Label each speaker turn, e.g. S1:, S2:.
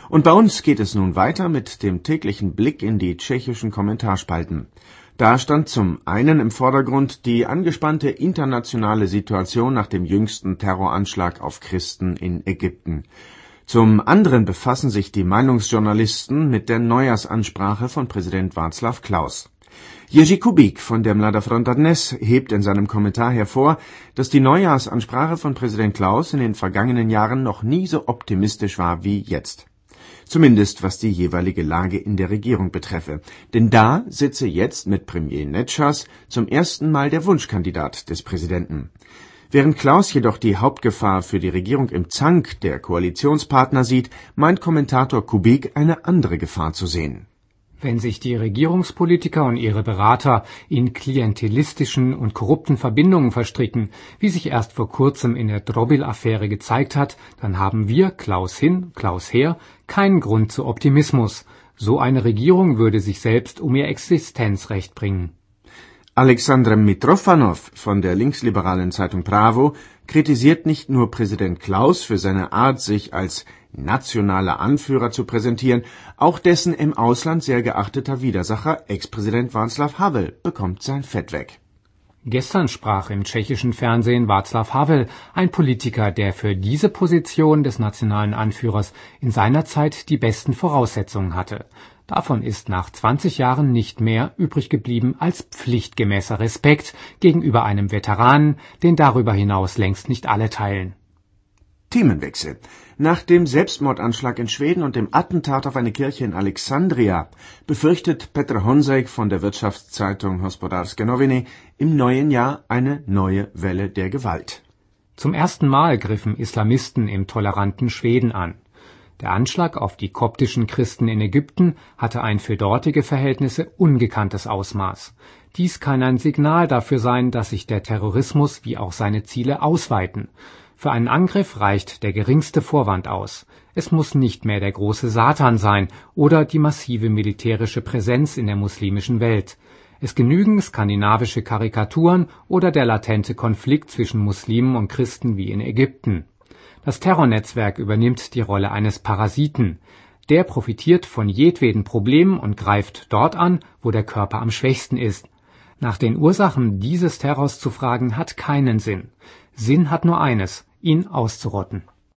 S1: Und bei uns geht es nun weiter mit dem täglichen Blick in die tschechischen Kommentarspalten. Da stand zum einen im Vordergrund die angespannte internationale Situation nach dem jüngsten Terroranschlag auf Christen in Ägypten. Zum anderen befassen sich die Meinungsjournalisten mit der Neujahrsansprache von Präsident Václav Klaus. Jerzy Kubík von der Mladá Fronta Dnes hebt in seinem Kommentar hervor, dass die Neujahrsansprache von Präsident Klaus in den vergangenen Jahren noch nie so optimistisch war wie jetzt. Zumindest was die jeweilige Lage in der Regierung betreffe. Denn da sitze jetzt mit Premier Nečas zum ersten Mal der Wunschkandidat des Präsidenten. Während Klaus jedoch die Hauptgefahr für die Regierung im Zank der Koalitionspartner sieht, meint Kommentator Kubík eine andere Gefahr zu sehen.
S2: Wenn sich die Regierungspolitiker und ihre Berater in klientelistischen und korrupten Verbindungen verstricken, wie sich erst vor kurzem in der Drobil-Affäre gezeigt hat, dann haben wir, Klaus hin, Klaus her, keinen Grund zu Optimismus. So eine Regierung würde sich selbst um ihr Existenzrecht bringen.
S1: Alexandr Mitrofanov von der linksliberalen Zeitung Pravo kritisiert nicht nur Präsident Klaus für seine Art, sich als nationaler Anführer zu präsentieren, auch dessen im Ausland sehr geachteter Widersacher, Ex-Präsident Václav Havel, bekommt sein Fett weg.
S2: Gestern sprach im tschechischen Fernsehen Václav Havel, ein Politiker, der für diese Position des nationalen Anführers in seiner Zeit die besten Voraussetzungen hatte. Davon ist nach 20 Jahren nicht mehr übrig geblieben als pflichtgemäßer Respekt gegenüber einem Veteranen, den darüber hinaus längst nicht alle teilen.
S1: Themenwechsel. Nach dem Selbstmordanschlag in Schweden und dem Attentat auf eine Kirche in Alexandria befürchtet Petr Honzek von der Wirtschaftszeitung Hospodářské noviny im neuen Jahr eine neue Welle der Gewalt.
S2: Zum ersten Mal griffen Islamisten im toleranten Schweden an. Der Anschlag auf die koptischen Christen in Ägypten hatte ein für dortige Verhältnisse ungekanntes Ausmaß. Dies kann ein Signal dafür sein, dass sich der Terrorismus wie auch seine Ziele ausweiten. Für einen Angriff reicht der geringste Vorwand aus. Es muss nicht mehr der große Satan sein oder die massive militärische Präsenz in der muslimischen Welt. Es genügen skandinavische Karikaturen oder der latente Konflikt zwischen Muslimen und Christen wie in Ägypten. Das Terrornetzwerk übernimmt die Rolle eines Parasiten. Der profitiert von jedweden Problemen und greift dort an, wo der Körper am schwächsten ist. Nach den Ursachen dieses Terrors zu fragen, hat keinen Sinn. Sinn hat nur eines: ihn auszurotten.